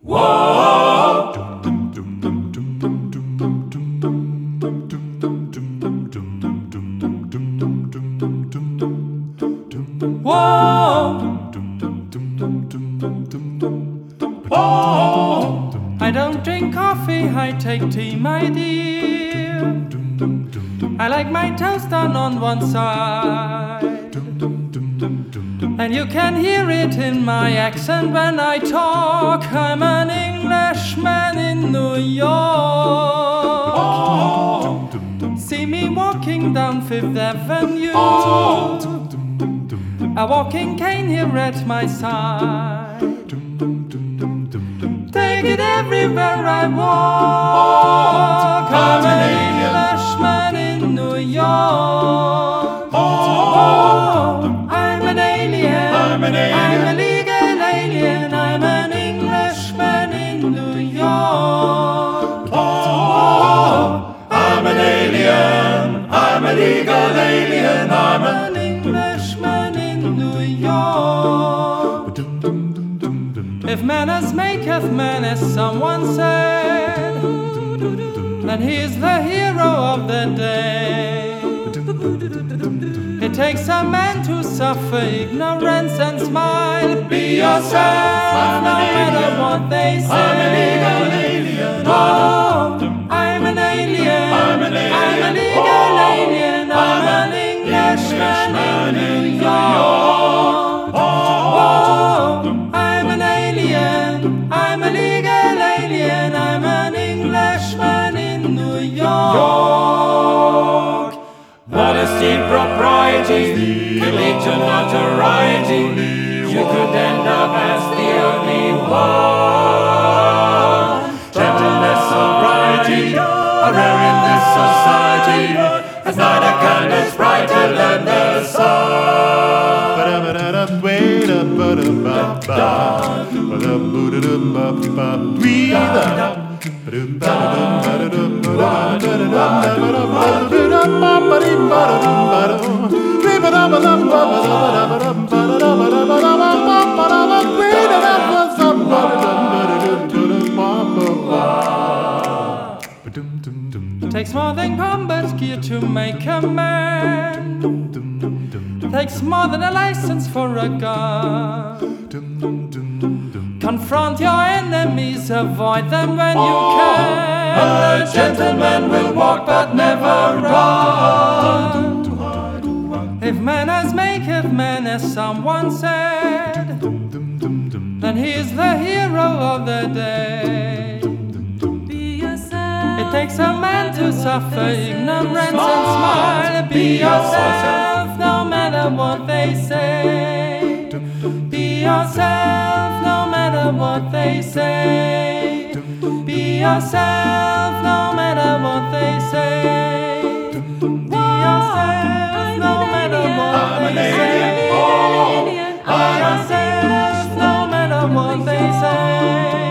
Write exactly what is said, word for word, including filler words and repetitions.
Whoa. Whoa. Whoa. I don't drink coffee, I take tea, my dear. I like my toast done on one side, and you can hear it in my accent when I talk. I'm an Englishman in New York. See me walking down Fifth Avenue, a walking cane here at my side. Take it everywhere I walk. I'm an Englishman in New York. Oh, I'm an alien. I'm an alien. I'm a legal alien. I'm an Englishman in New York. Oh, I'm an alien. I'm a legal alien. I'm an Englishman in New York. If manners maketh man, as someone said, then he is the hero of the day. It takes a man to suffer ignorance and smile. Be yourself, no matter what they say. I'm an legal alien. Oh, I'm an alien. I'm an alien. I'm a legal alien. I'm an Englishman in New York. Oh, I'm an alien. I'm a legal alien. I'm an Englishman in New York. Modesty, propriety could lead to notoriety. You could end up as the only one. Gentleness, sobriety are rare in this society, as neither can is brighter than the sun. Takes more than combat gear to make a man. Takes more than a license for a gun. Confront your enemies, avoid them when you can. A gentleman will walk but never run. If manners maketh man, as someone said, then he is the hero of the day. It takes a man to suffer ignorance and smile. Be yourself, no matter what they say. Be yourself, no matter what they say. Be yourself, no matter what they say. Be yourself, no matter what they say. Be yourself, no matter what they say.